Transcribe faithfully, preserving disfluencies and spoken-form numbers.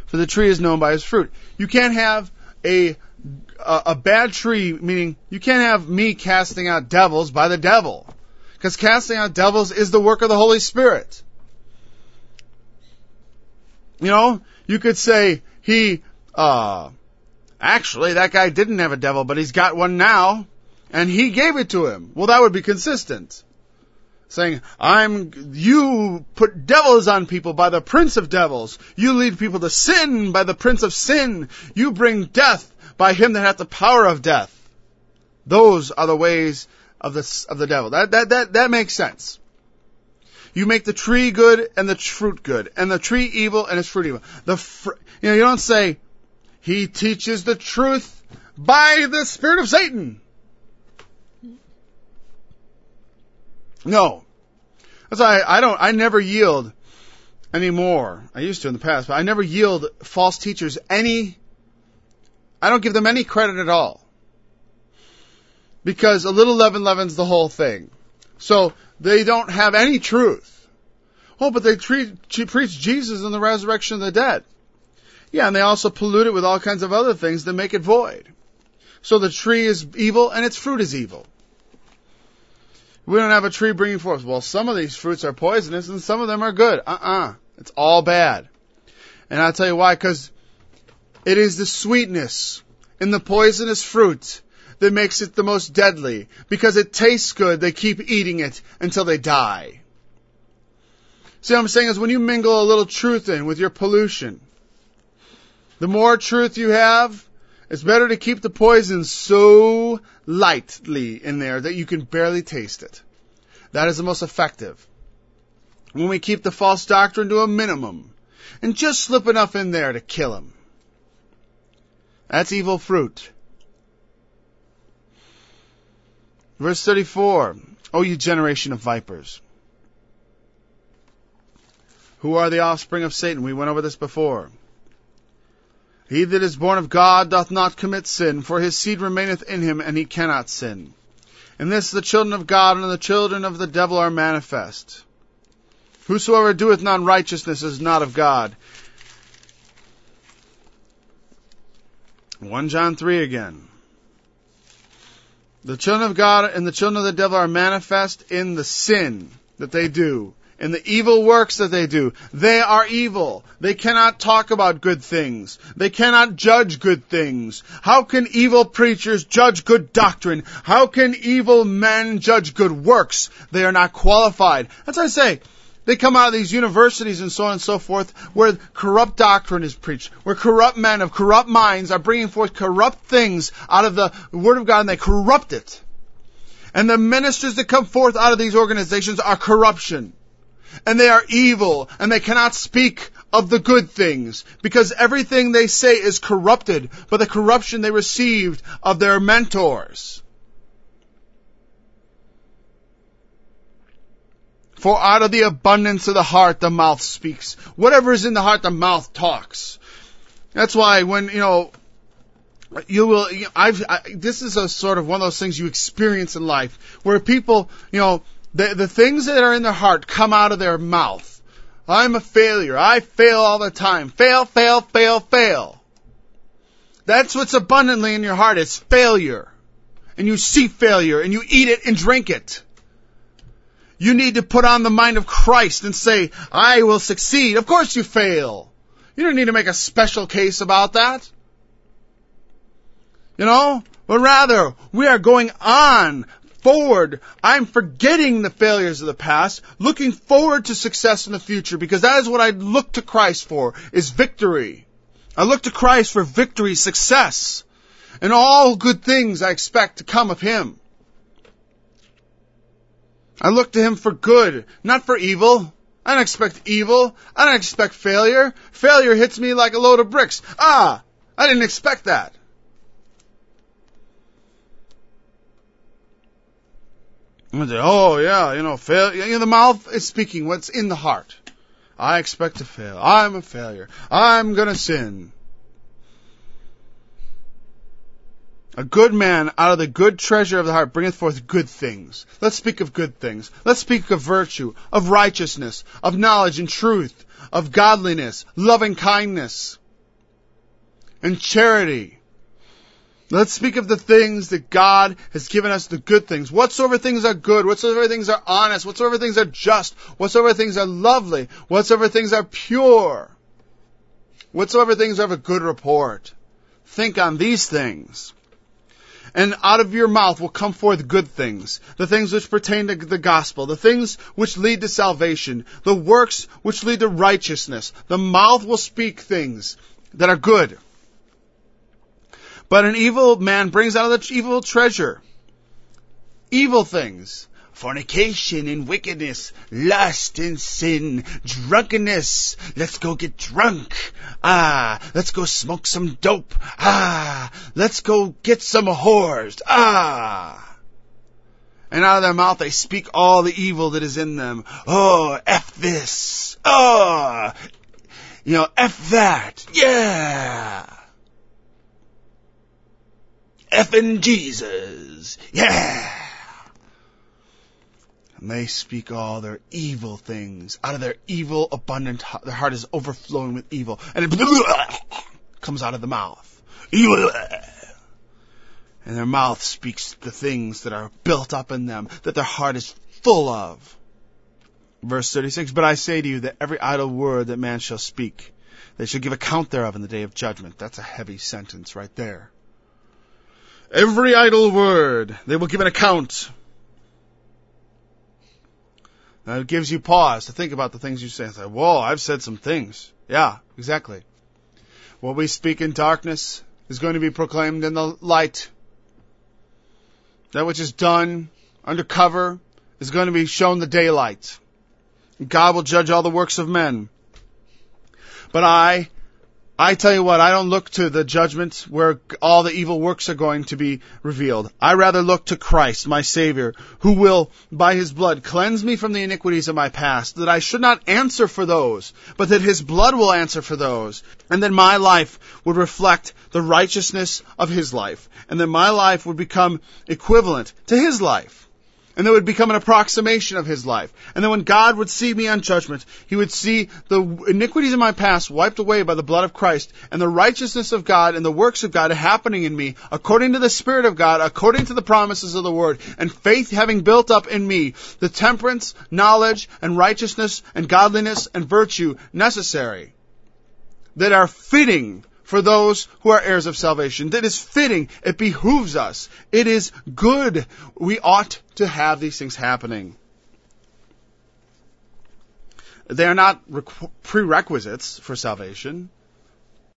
for the tree is known by its fruit. You can't have a, a, a bad tree, meaning you can't have me casting out devils by the devil. Because casting out devils is the work of the Holy Spirit. You know, you could say, he, uh, actually, that guy didn't have a devil, but he's got one now, and he gave it to him. Well, that would be consistent. Saying, I'm, you put devils on people by the prince of devils. You lead people to sin by the prince of sin. You bring death by him that hath the power of death. Those are the ways of the, of the devil. That, that, that, that makes sense. You make the tree good and the fruit good, and the tree evil and its fruit evil. The fr- you know, you don't say, he teaches the truth by the spirit of Satan. No. That's why I, I don't, I never yield anymore. I used to in the past, but I never yield false teachers any, I don't give them any credit at all. Because a little leaven leavens the whole thing. So, they don't have any truth. Oh, but they treat, preach Jesus and the resurrection of the dead. Yeah, and they also pollute it with all kinds of other things that make it void. So the tree is evil and its fruit is evil. We don't have a tree bringing forth. Well, some of these fruits are poisonous and some of them are good. Uh-uh. It's all bad. And I'll tell you why. Because it is the sweetness in the poisonous fruit that makes it the most deadly. Because it tastes good, they keep eating it until they die. See what I'm saying is when you mingle a little truth in with your pollution, the more truth you have, it's better to keep the poison so lightly in there that you can barely taste it. That is the most effective. When we keep the false doctrine to a minimum and just slip enough in there to kill him. That's evil fruit. Verse thirty-four, O you generation of vipers, who are the offspring of Satan? We went over this before. He that is born of God doth not commit sin, for his seed remaineth in him, and he cannot sin. In this the children of God and the children of the devil are manifest. Whosoever doeth not righteousness is not of God. First John three again. The children of God and the children of the devil are manifest in the sin that they do, in the evil works that they do. They are evil. They cannot talk about good things. They cannot judge good things. How can evil preachers judge good doctrine? How can evil men judge good works? They are not qualified. That's what I say. They come out of these universities and so on and so forth where corrupt doctrine is preached, where corrupt men of corrupt minds are bringing forth corrupt things out of the Word of God and they corrupt it. And the ministers that come forth out of these organizations are corruption. And they are evil, and they cannot speak of the good things, because everything they say is corrupted by the corruption they received of their mentors. For out of the abundance of the heart, the mouth speaks. Whatever is in the heart, the mouth talks. That's why when, you know, you will, I've, I, this is a sort of one of those things you experience in life, where people, you know, The, the things that are in their heart come out of their mouth. I'm a failure. I fail all the time. Fail, fail, fail, fail. That's what's abundantly in your heart. It's failure. And you see failure and you eat it and drink it. You need to put on the mind of Christ and say, I will succeed. Of course you fail. You don't need to make a special case about that. You know? But rather, we are going on forward. I'm forgetting the failures of the past, looking forward to success in the future, because that is what I look to Christ for, is victory. I look to Christ for victory, success, and all good things I expect to come of Him. I look to Him for good, not for evil. I don't expect evil. I don't expect failure. Failure hits me like a load of bricks. Ah, I didn't expect that. Oh, yeah, you know, fail, you know, the mouth is speaking what's in the heart. I expect to fail. I'm a failure. I'm going to sin. A good man out of the good treasure of the heart bringeth forth good things. Let's speak of good things. Let's speak of virtue, of righteousness, of knowledge and truth, of godliness, loving kindness. and charity. Let's speak of the things that God has given us, the good things. Whatsoever things are good, whatsoever things are honest, whatsoever things are just, whatsoever things are lovely, whatsoever things are pure, whatsoever things are of a good report. Think on these things. And out of your mouth will come forth good things, the things which pertain to the gospel, the things which lead to salvation, the works which lead to righteousness. The mouth will speak things that are good. But an evil man brings out of the evil treasure evil things. Fornication and wickedness, lust and sin, drunkenness. Let's go get drunk. Ah, let's go smoke some dope. Ah, let's go get some whores. Ah. And out of their mouth they speak all the evil that is in them. Oh, F this. Oh, you know, F that. Yeah. Effing Jesus. Yeah. And they speak all their evil things. Out of their evil, abundant heart, their heart is overflowing with evil. And it comes out of the mouth. Evil. And their mouth speaks the things that are built up in them, that their heart is full of. Verse thirty-six, but I say to you that every idle word that man shall speak, they shall give account thereof in the day of judgment. That's a heavy sentence right there. Every idle word, they will give an account. Now it gives you pause to think about the things you say. It's like, whoa, I've said some things. Yeah, exactly. What we speak in darkness is going to be proclaimed in the light. That which is done under cover is going to be shown the daylight. God will judge all the works of men. But I, I tell you what, I don't look to the judgment where all the evil works are going to be revealed. I rather look to Christ, my Savior, who will, by His blood, cleanse me from the iniquities of my past, that I should not answer for those, but that His blood will answer for those, and that my life would reflect the righteousness of His life, and that my life would become equivalent to His life. And that would become an approximation of His life. And then when God would see me on judgment, He would see the iniquities of my past wiped away by the blood of Christ, and the righteousness of God and the works of God happening in me, according to the Spirit of God, according to the promises of the Word, and faith having built up in me the temperance, knowledge, and righteousness, and godliness, and virtue necessary, that are fitting for those who are heirs of salvation. That is fitting. It behooves us. It is good. We ought to have these things happening. They are not requ- prerequisites for salvation.